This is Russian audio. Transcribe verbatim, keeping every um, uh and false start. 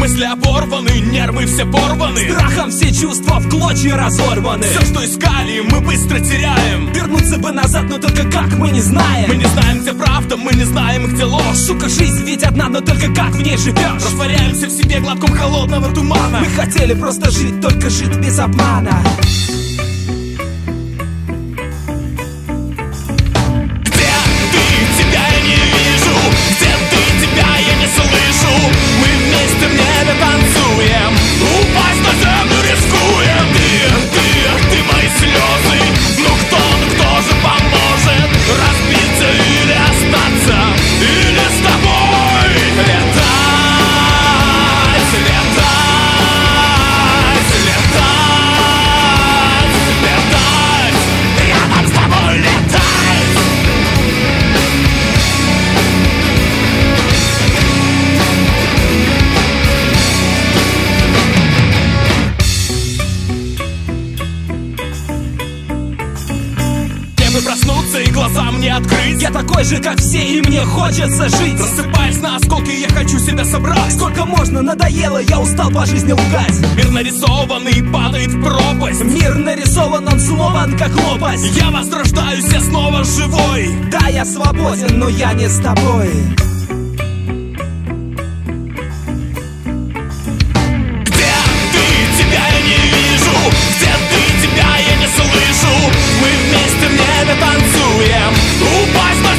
мысли оборваны, нервы все порваны, страхом все чувства в клочья разорваны. Все, что искали, мы быстро теряем. Вернуться бы назад, но только как, мы не знаем. Мы не знаем, где правда, мы не знаем, где ложь. Сука, жизнь ведь одна, но только как в ней живешь. Растворяемся в себе глотком холодного тумана. Мы хотели просто жить, только жить без обмана. Проснуться и глазам не открыть. Я такой же, как все, и мне хочется жить. Рассыпаясь на осколки, я хочу себя собрать. Сколько можно, надоело, я устал по жизни лгать. Мир нарисован и падает в пропасть. Мир нарисован, он сломан, как лопасть. Я возрождаюсь, я снова живой. Да, я свободен, но я не с тобой. Где ты? Тебя я не вижу. Где ты? Тебя я не слышу. Мы вместе в небе танцуем. Упасть на